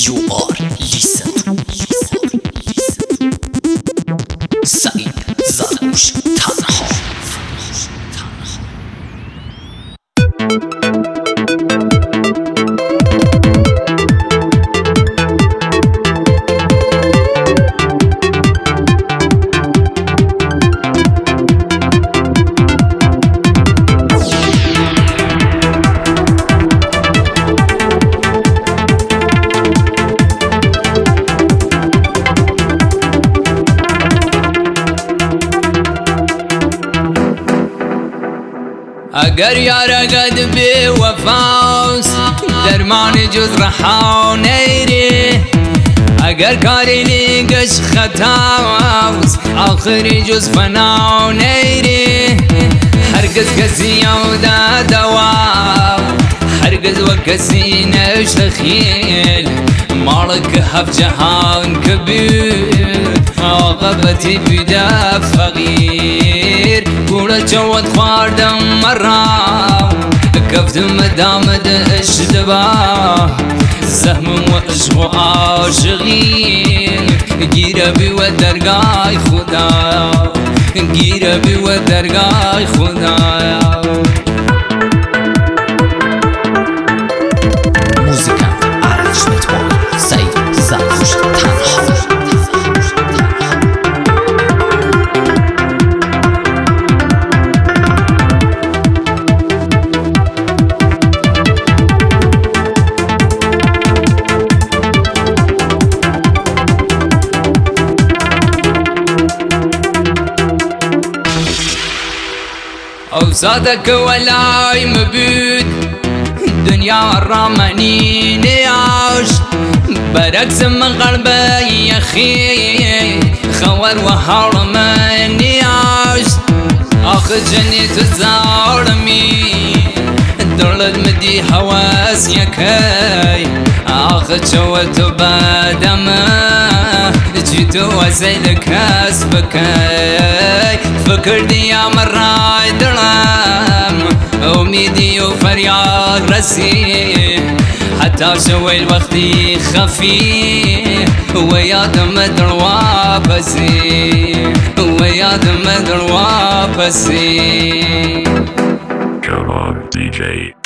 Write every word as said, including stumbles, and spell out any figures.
You are listen listen listen سعید زادوش تنها اگر یارا قد بی وفاوس درمان جز رحاو نیری اگر کاری لیگش خطاوس آخری جز فناو نیری هرگز کسی یودا دواو هرگز و کسی نشتخیل مالک هف جهان کبیر عاقبتی بیدا فقیر گوڑا جواد خواردم مراو کفتم دامد اشتباه زهم و عشق و عاشقین گیره بی و درگاه خدا گیره بی و درگاه خدا موزیکا ارنجمنت با سعید زادوش تنها أوصادك ولاي مبيد دنيا الرامني نياش بركز من قلبي يا خي خوار وحرمني نياش آخ جنيت الظالمي دولت مدي حواس يا كاي آخ شوت بادما جيت وزيلك اسبكاي فكرني يا مراي درام اميدي وفرياد رسي حتى شوي الوقت خفي ويا دم دروابسي ويا دم دروابسي Come on, D J.